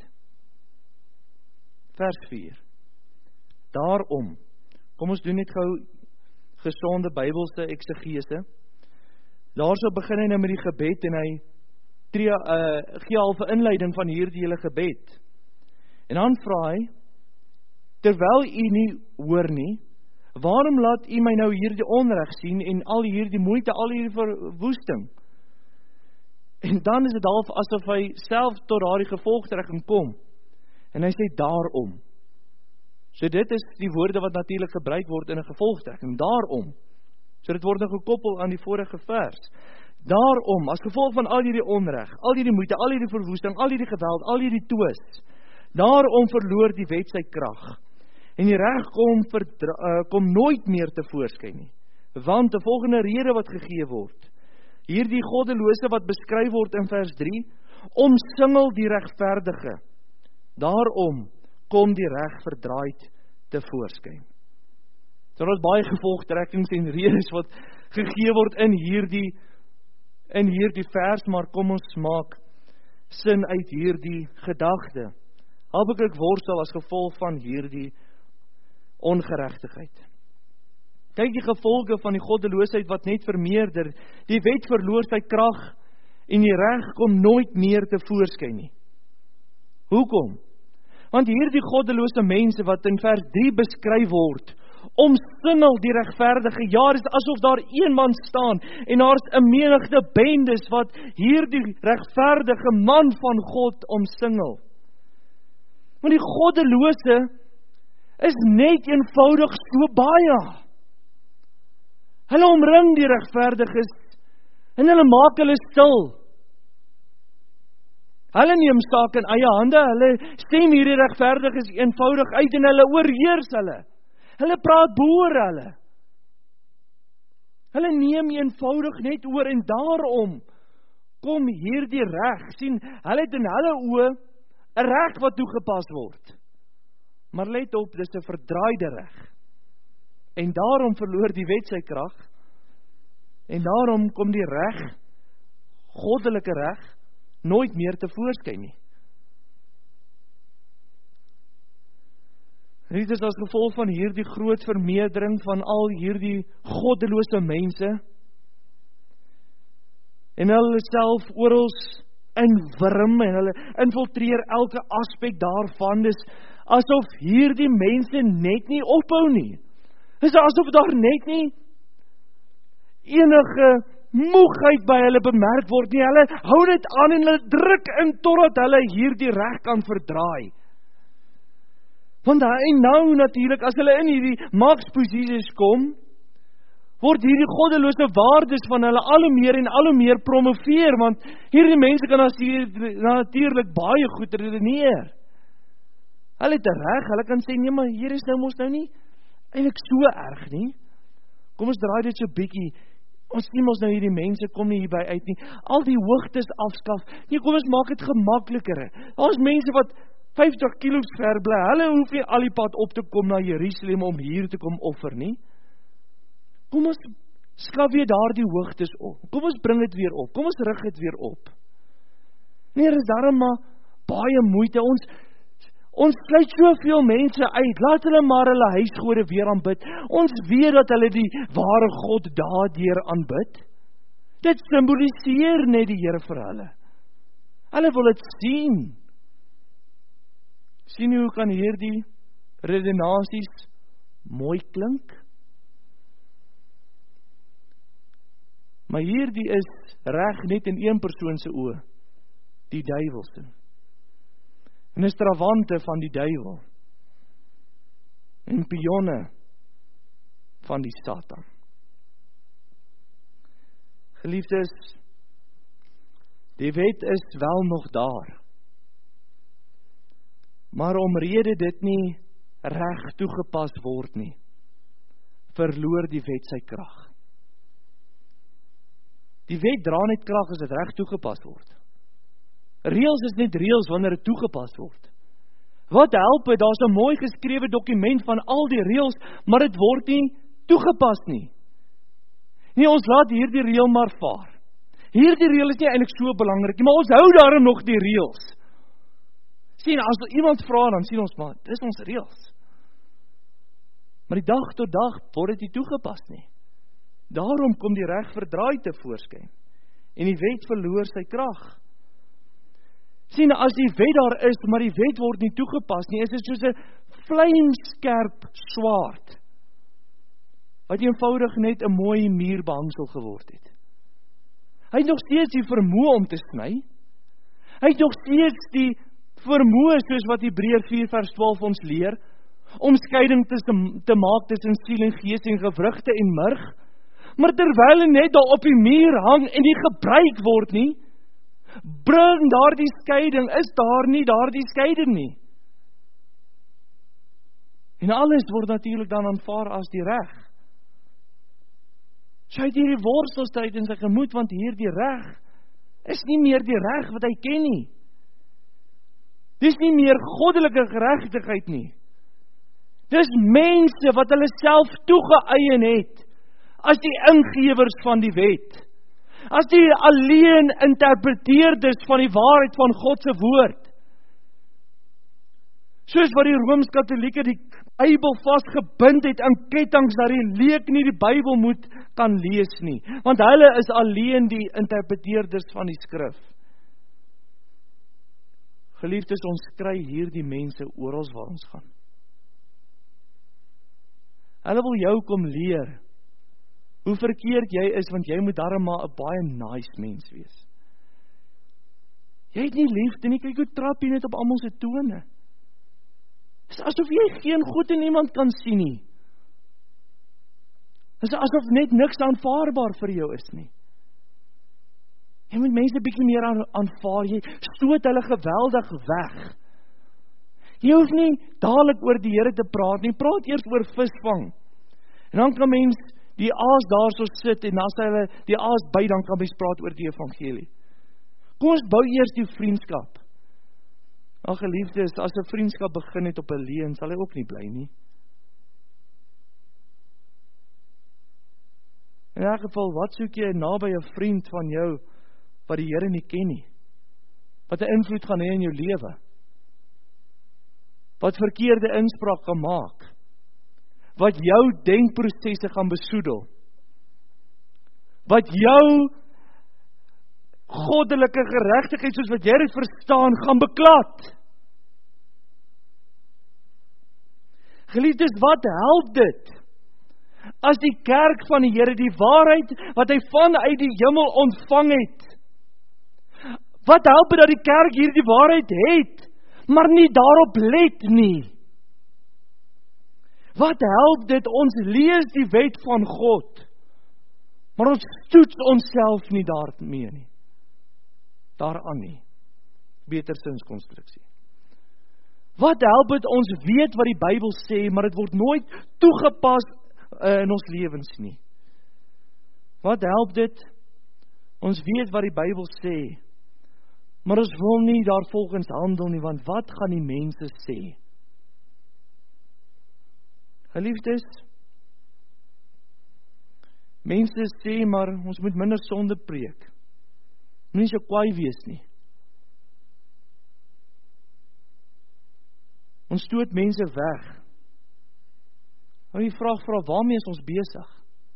Vers vier. Daarom, kom ons doen net gou gesonde Bybelse eksegese. Daarso begin hy nou met die gebed en hy tree, uh, gee al 'n inleiding van hierdie hele gebed. En dan vra hy, terwyl u nie hoor nie, waarom laat u my nou hierdie onreg sien en al hierdie moeite, al hierdie verwoesting? En dan is dit half asof hy self tot daardie gevolgtrekking kom. En hy sê daarom. So dit is die woorde wat natuurlik gebruik word in 'n gevolgtrekking. Daarom. So dit word nou gekoppel aan die vorige vers. Daarom, as gevolg van al hierdie onreg, al hierdie moeite, al hierdie verwoesting, al hierdie geweld, al hierdie twis. Daarom verloor die wet sy krag. En die reg kom, verdra, uh, kom nooit meer tevoorskyn nie. Want die volgende rede wat gegee word, hierdie goddelose wat beskryf word in vers drie, omsingel die regverdige. Daarom kom die reg verdraaid tevoorskyn. So daar is baie gevolgtrekkings en redes wat gegee word in hierdie in hierdie vers, maar kom ons maak sin uit hierdie gedagte. Habakuk worstel as gevolg van hierdie ongeregtigheid. Kyk die gevolge van die goddeloosheid wat net vermeerder. Die wet verloor sy krag en die reg kom nooit meer tevoorskyn nie. Hoekom? Want hierdie goddelose mense wat in vers drie beskryf word, omsingel die regverdige. Ja, dit is asof daar een man staan en daar is 'n menigte bendes wat hierdie regverdige man van God omsingel. Want die goddelose is net eenvoudig so baie. Hulle omring die regverdiges en hulle maak hulle stil. Hulle neem saak in eie hande, hulle stem hierdie regverdiges eenvoudig uit en hulle oorheers hulle. Hulle praat boor hulle. Hulle neem eenvoudig net oor en daarom kom hierdie reg. Sien, hulle het in hulle oë 'n reg wat toegepas word. Maar let op, dis 'n verdraaide reg. En daarom verloor die wet sy krag. En daarom kom die reg, goddelike reg, nooit meer tevoorskyn nie. Dit is as gevolg van hierdie groot vermeerdering van al hierdie goddelose mense. En hulle self oral inwurm en hulle infiltreer elke aspek daarvan. Dis asof hierdie mense net nie ophou nie. Dis asof daar net nie enige moegheid by hulle bemerk word nie. Hulle hou dit aan en hulle druk in totdat hulle hierdie reg kan verdraai. Want en nou natuurlik, as hulle in hierdie magsposisies kom, word hierdie goddelose waardes van hulle al hoe meer en al hoe meer promoveer, want hierdie mense kan natuurlik baie goed redeneer. Hulle het 'n reg, hulle kan sê, nee, maar hier is nou mos nou nie eintlik so erg nie. Kom ons draai dit so bietjie. Ons sien ons nou hierdie mense kom nie hierby uit nie. Al die hoogtes afskaf. Nee, kom ons maak dit gemakliker. Daar is mense wat vyftig kilo ver bly. Hulle hoef nie al die pad op te kom na Jerusalem om hier te kom offer nie. Kom ons skaf weer daardie hoogtes op. Kom ons bring dit weer op. Kom ons rig dit weer op. Nee, is daarom maar baie moeite. Ons Ons sluit soveel mense uit, laat hulle maar hulle huisgode weer aanbid. Ons weet dat hulle die ware God daardeur aanbid. Dit simboliseer net die Here vir hulle. Hulle wil dit sien. Sien hoe kan hierdie redenasies mooi klink? Maar hierdie is reg net in een persoon se oë, die duiwelse. En is trawante van die duiwel en pionne van die Satan. Geliefdes, die wet is wel nog daar, maar omrede dit nie reg toegepas word nie, verloor die wet sy krag. Die wet dra net krag as dit reg toegepas word. Reëls is net reëls wanneer dit toegepas word. Wat help het, daar's 'n mooi geskrewe dokument van al die reëls, maar dit word nie toegepas nie. Nee, ons laat hierdie reël maar vaar. Hierdie reël is nie eintlik so belangrik nie, maar ons hou daarom nog die reëls. Sien, as iemand vra, dan sien ons maar, dis ons reëls. Maar die dag tot dag word dit nie toegepas nie. Daarom kom die reg verdraai tevoorskyn en die wet verloor sy krag. Sien, as die wet daar is, maar die wet word nie toegepas nie, is dit soos 'n vlijmskerp swaard, wat eenvoudig net 'n mooi muurbehangsel geword het. Hy het nog steeds die vermoë om te sny. Hy het nog steeds die vermoë, soos wat Hebreë vier vers twaalf ons leer, om skeiding te, te maak tussen siel en gees en gewrigte en murg. Maar terwyl hy net daar op die muur hang en nie gebruik word nie, bring daardie skeiding, is daar nie daardie skeiding nie. En alles word natuurlik dan aanvaar as die reg. So hy het hierdie worstelstryd in sy gemoed, want hierdie reg is nie meer die reg wat hy ken nie. Dis nie meer goddelike geregtigheid nie. Dis mense wat hulle self toegeëien het as die ingewers van die wet. As die alleen interpreteerders van die waarheid van God se woord. Soos wat die Rooms-Katolieke die Bybel vasgebind het aan kettinge dat die leek nie die Bybel moet kan lees nie, want hulle is alleen die interpreteerders van die skrif. Geliefdes, ons kry hierdie mense oral waar ons gaan. Hulle wil jou kom leer hoe verkeerd jy is, want jy moet darm maar 'n baie nice mens wees. Jy het nie liefde nie, kyk hoe trap jy net op almal se tone. Dit is asof jy geen goed in iemand kan sien nie. Dit is asof net niks aanvaarbaar vir jou is nie. Jy moet mense bietjie meer aan, aanvaar, jy stoot hulle geweldig weg. Jy hoef nie dadelik oor die Here te praat nie, praat eers oor visvang. En dan kan mens die aas daar so sit, en as hulle die aas by, dan kan mens praat oor die evangelie. Kom ons bou eers die vriendskap. Ag geliefdes, as 'n vriendskap begin het op 'n leuen, sal hy ook nie bly nie. In elk geval, wat soek jy naby 'n vriend van jou, wat die Here nie ken nie? Wat 'n invloed gaan hê in jou lewe? Wat verkeerde inspraak kan maak? Wat jou denkprosesse gaan besoedel? Wat jou goddelike geregtigheid, soos wat jy dit verstaan, gaan beklad? Geliefdes, wat help dit? As die kerk van die Here die waarheid wat hy vanuit die hemel ontvang het, wat help dit dat die kerk hierdie waarheid het, maar nie daarop let nie? Wat help dit, ons lees die wet van God, maar ons toets onsself nie daarmee nie, daaraan nie, beter sinskonstruksie. Wat help dit, ons weet wat die Bybel sê, maar dit word nooit toegepas uh, in ons lewens nie. Wat help dit, ons weet wat die Bybel sê, maar ons wil nie daarvolgens handel nie, want wat gaan die mense sê? Geliefdes, mense sê maar, ons moet minder sonde preek. Moenie so kwaai wees nie. Ons stoot mense weg. Nou die vraag vra, waarmee is ons besig?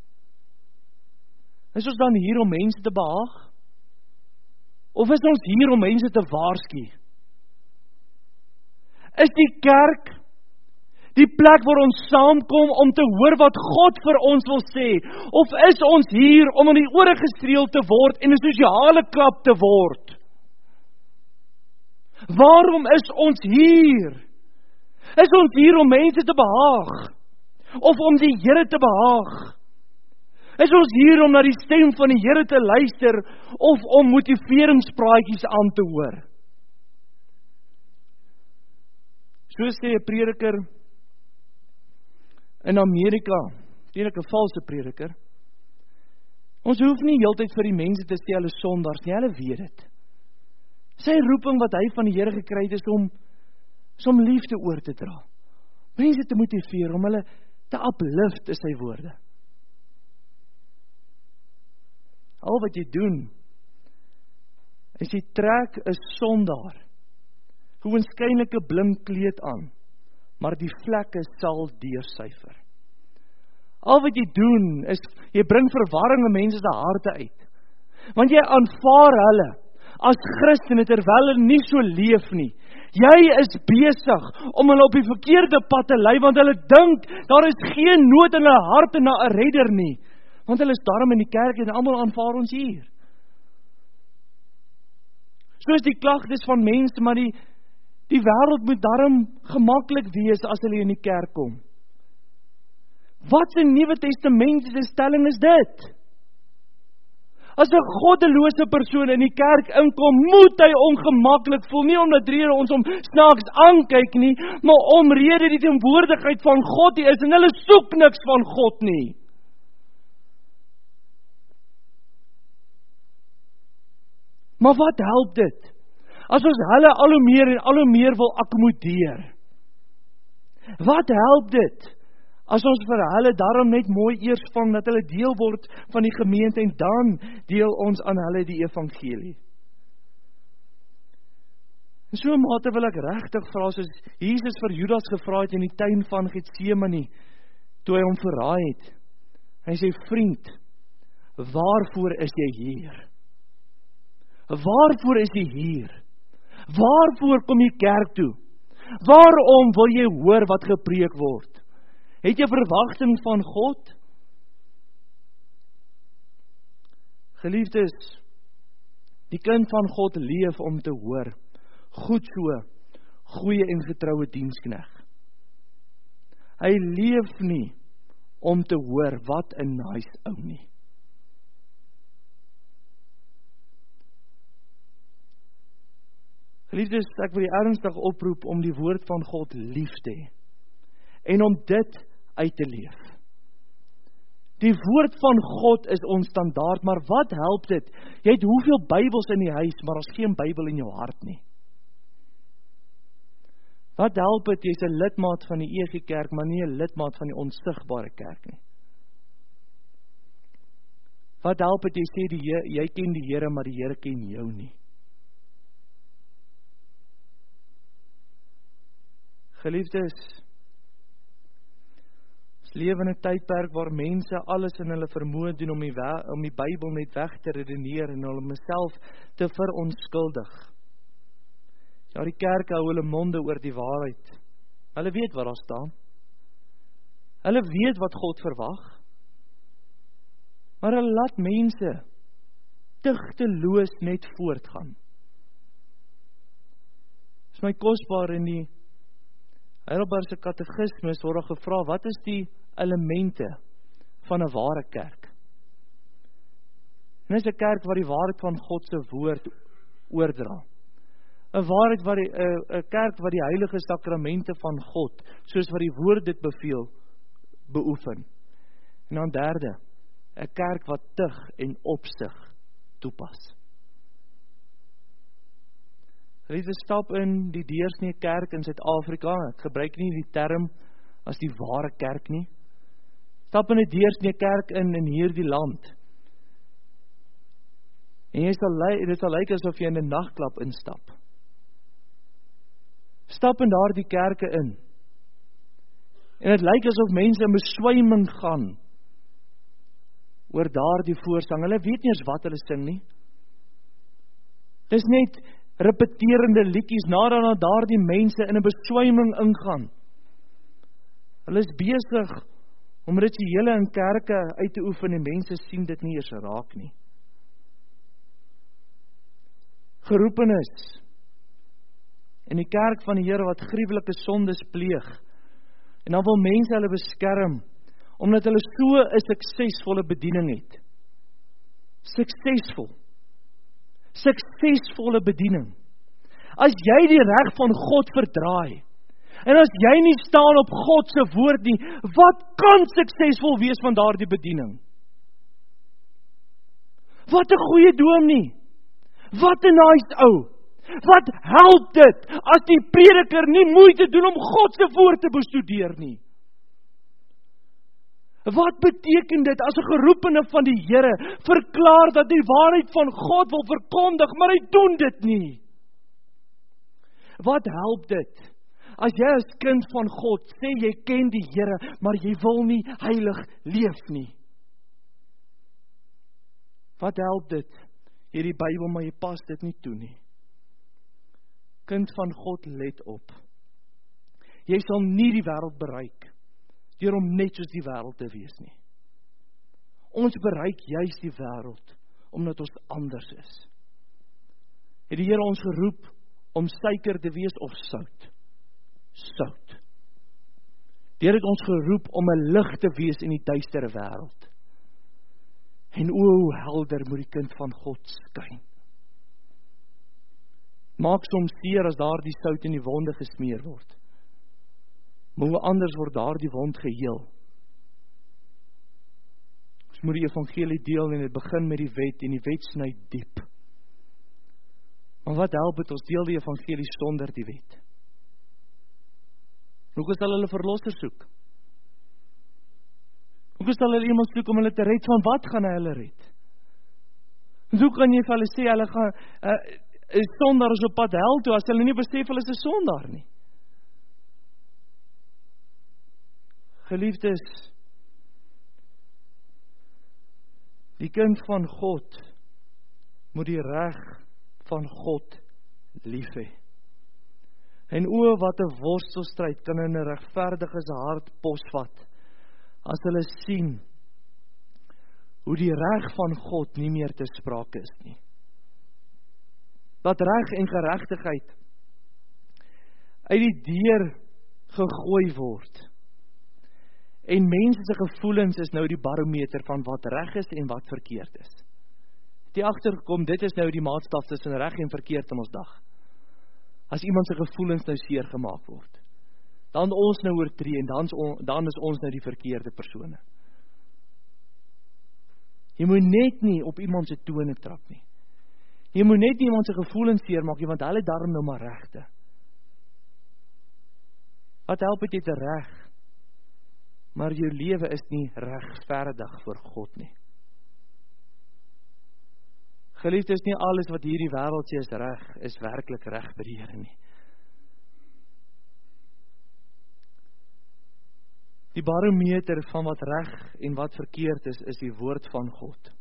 Is ons dan hier om mense te behaag? Of is ons hier om mense te waarsku? Is die kerk die plek waar ons saamkom om te hoor wat God vir ons wil sê? Of is ons hier om in die ore gestreel te word en 'n sosiale klap te word? Waarom is ons hier? Is ons hier om mense te behaag? Of om die Here te behaag? Is ons hier om na die stem van die Here te luister of om motiveringspraatjies aan te hoor? So sê 'n prediker in Amerika, eintlik 'n valse prediker. Ons hoef nie heeltyd vir die mense te sê hulle is sondaars nie, hulle weet dit. Sy roeping wat hy van die Here gekry het is om is om liefde oor te dra. Mense te motiveer, om hulle te uplift is sy woorde. Al wat jy doen, is jy trek 'n sondaar, oënskynlike blink kleed aan, maar die vlekke sal deursyfer. Al wat jy doen, is jy bring verwarring in mense se harte uit. Want jy aanvaar hulle as Christene terwyl hulle nie so leef nie. Jy is besig om hulle op die verkeerde pad te lei, want hulle dink, daar is geen nood in hulle harte na 'n redder nie. Want hulle is daarom in die kerk en almal aanvaar ons hier. So is die klagtes van mense, maar die, die wêreld moet daarom gemaklik wees as hulle in die kerk kom. Wat 'n Nuwe Testamentiese stelling is dit? As 'n goddelose persoon in die kerk inkom, moet hy ongemaklik voel, nie omdat Here ons hom snaaks aankyk nie, maar omrede die teenwoordigheid van God hier is, en hulle soek niks van God nie. Maar wat help dit? As ons hulle al hoe meer en al hoe meer wil akkommodeer. Wat help dit? As ons vir hulle daarom net mooi eers vang, dat hulle deel word van die gemeente, en dan deel ons aan hulle die evangelie. En so 'n mate wil ek regtig vra, soos Jesus vir Judas gevra het in die tuin van Getsemane, toe hy hom verraai het. Hy sê, vriend, waarvoor is jy hier? Waarvoor is jy hier? Waarvoor kom jy kerk toe? Waarom wil jy hoor wat gepreek word? Het jy verwagting van God? Geliefdes, die kind van God leef om te hoor. Goed so, goeie en getroue diensknegt. Hy leef nie om te hoor wat 'n nice ou nie. Geliefdes, ek wil die ernstig oproep om die woord van God lief te hê en om dit uit te leef. Die woord van God is ons standaard, maar wat help dit? Jy het hoeveel Bybels in die huis, maar daar's geen Bybel in jou hart nie. Wat help dit? Jy's 'n lidmaat van die E G Kerk, maar nie 'n lidmaat van die onsigbare kerk nie. Wat help dit? Jy sê die Heer, jy ken die Here, maar die Here ken jou nie. Geliefdes, ons leef in 'n tydperk waar mense alles in hulle vermoë doen om die, om die Bybel net weg te redeneer en hulle myself te verontskuldig. Ja, die kerk hou hulle monde oor die waarheid. Hulle weet wat daar staan. Hulle weet wat God verwag. Maar hulle laat mense tigteloos net voortgaan. Dit is my kosbaar in die Heidelbergse katekismes word daar gevra, wat is die elemente van 'n ware kerk? En dit is 'n kerk wat die waarheid van God se woord oordra. 'n waarheid wat die 'n kerk wat die heilige sakramente van God, soos wat die woord dit beveel, beoefen. En dan derde, 'n kerk wat tug en opsig toepas. Hulle stap in die deursnee kerk in Suid-Afrika, ek gebruik nie die term as die ware kerk nie. Stap in die deursnee kerk in in hierdie land. En jy sal, dit sal lyk asof jy in 'n nagklap instap. Stap in daardie kerke in. En dit lyk asof mense in beswyming gaan oor daardie voorsang. Hulle weet nie eens wat hulle sing nie. Dis net repeterende liedjies nadat na daardie mense in 'n beswyming ingaan. Hulle is besig om rituele in kerke uit te oefen en mense sien dit nie eers raak nie. Geroepenis in die kerk van die Here wat gruwelike sondes pleeg. En dan wil mense hulle beskerm omdat hulle so 'n suksesvolle bediening het. Suksesvol. Suksesvolle bediening. As jy die reg van God verdraai, en as jy nie staan op God se woord nie, wat kan suksesvol wees van daardie bediening? Wat 'n goeie dominee. Wat 'n nice ou. Wat help dit as die prediker nie moeite doen om God se woord te bestudeer nie? Wat beteken dit as 'n geroepene van die Here verklaar dat die waarheid van God wil verkondig, maar hy doen dit nie? Wat help dit as jy as kind van God sê jy ken die Here, maar jy wil nie heilig leef nie? Wat help dit? Hierdie Bybel, maar jy pas dit nie toe nie. Kind van God, let op. Jy sal nie die wêreld bereik deur om net soos die wêreld te wees nie. Ons bereik juis die wêreld omdat ons anders is. Het die Here ons geroep om suiker te wees of sout? Sout. Die Here het ons geroep om 'n lig te wees in die duistere wêreld. En o, hoe helder moet die kind van God skyn. Maak soms seer as daar die sout in die wonde gesmeer word. Maar hoe anders word daar die wond geheel. Ons moet die evangelie deel en het begin met die wet en die wet sny diep. Maar wat help het ons deel die evangelie sonder die wet? Hoe sal hulle verlosser soek? Hoe sal hulle iemand soek om hulle te red? Van wat gaan hy hulle red? En hoe kan jy vir hulle sê, hulle gaan, uh, is sondaar is op pad hel toe, as hulle nie besef hulle is 'n sondaar nie? Geliefdes, die kind van God moet die reg van God lief hê. En o, wat 'n worstelstryd kan in 'n regverdige se hart posvat, as hulle sien hoe die reg van God nie meer te sprake is nie. Dat reg en geregtigheid uit die deur gegooi word. En mense se gevoelens is nou die barometer van wat reg is en wat verkeerd is. Die agterkom, dit is nou die maatstaf tussen reg en verkeerd in ons dag. As iemand se gevoelens nou seer gemaak word, dan ons nou oortree en dan, dan is ons nou die verkeerde persone. Jy moet net nie op iemand se tone trap nie. Jy moet net nie iemand se gevoelens seer maak nie, want hulle daarom nou maar regte. Wat help het jy te reg? Maar jou lewe is nie regverdig voor God nie. Geliefdes, nie alles wat hierdie wêreld sê is reg, is werklik reg by die Here nie. Die barometer van wat reg en wat verkeerd is, is die woord van God.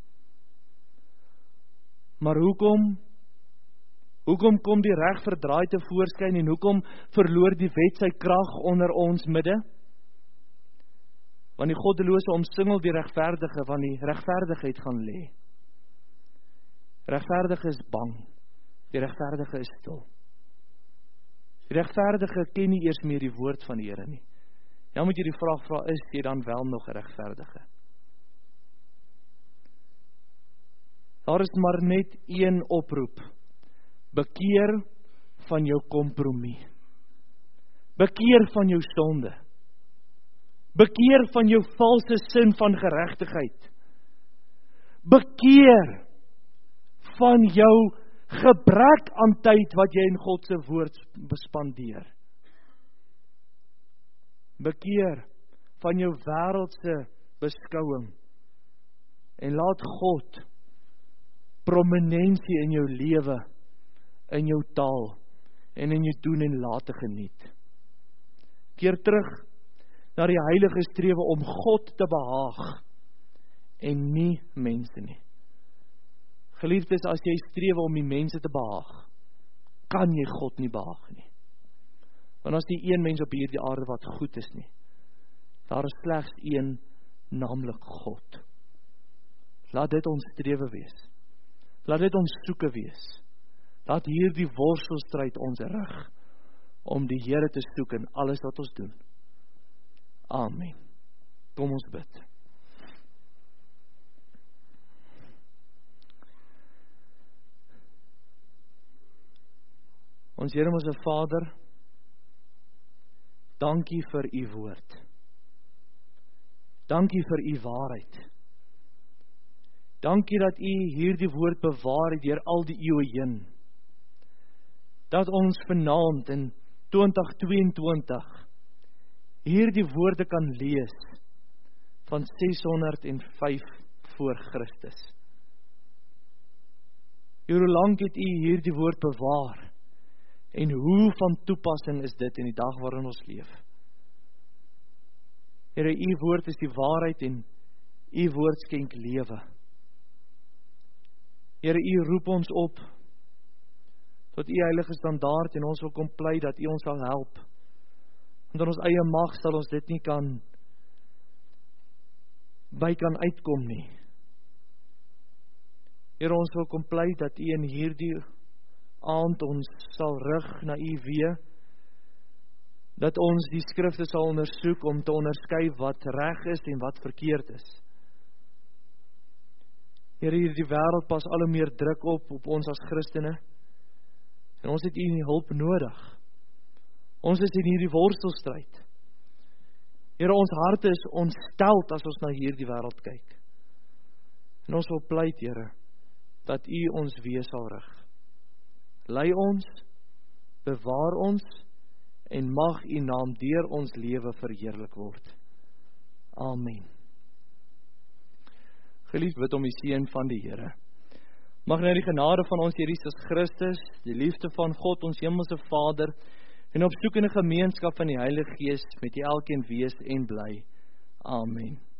Maar hoekom? Hoekom kom die reg verdraai te voorskyn en hoekom verloor die wet sy krag onder ons midde? Want die goddelose omsingel die regverdige, want die regverdigheid gaan lê. Regverdige is bang, die regverdige is stil. Die regverdige ken nie eers meer die woord van die Here nie. Ja, moet jy die vraag vra, is jy dan wel nog 'n regverdige? Daar is maar net een oproep. Bekeer van jou kompromie. Bekeer van jou sonde. Bekeer van jou valse sin van geregtigheid. Bekeer van jou gebrek aan tyd wat jy in God se woord bespandeer. Bekeer van jou wêreldse beskouing en laat God prominensie in jou lewe, in jou taal en in jou doen en late geniet. Keer terug na die heilige strewe om God te behaag en nie mense nie. Geliefdes, as jy strewe om die mense te behaag, kan jy God nie behaag nie. Want as die een mens op hierdie aarde wat goed is nie, daar is slegs een, naamlik God. Laat dit ons strewe wees. Laat dit ons soeke wees. Laat hierdie worstelstryd ons rig om die Here te soek in alles wat ons doen. Amen. Kom ons bid. Ons Here, ons Vader, dankie vir u woord. Dankie vir u waarheid. Dankie dat u hierdie woord bewaar het deur al die eeue heen. Dat ons vanaand in twintig tweeëntwintig hierdie woorde kan lees van seshonderd en vyf voor Christus. Hoe lank het u hierdie woord bewaar? En hoe van toepassing is dit in die dag waarin ons leef? Here, u woord is die waarheid en u woord skenk lewe. Here, u roep ons op tot u heilige standaard en ons wil kom pleit dat u ons sal help. Want in ons eie mag sal ons dit nie kan by kan uitkom nie. Here, ons wil kom pleit dat u in hierdie aand ons sal rig na u wee, dat ons die skrifte sal ondersoek om te onderskei wat reg is en wat verkeerd is. Here, hierdie wêreld pas al hoe meer druk op, op ons as Christene. En ons het U hulp nodig. Ons is in hierdie worstelstryd. Here, ons harte is ontsteld as ons na hierdie wêreld kyk. En ons wil pleit, Here, dat U ons wees sal rig. Lei ons, bewaar ons, en mag U naam deur ons lewe verheerlik word. Amen. Geliefd, bid om die seën van die Here. Mag nou die genade van ons Here Jesus Christus, die liefde van God, ons hemelse Vader, en opsoekende gemeenskap van die Heilige Gees met elkeen wees en bly. Amen.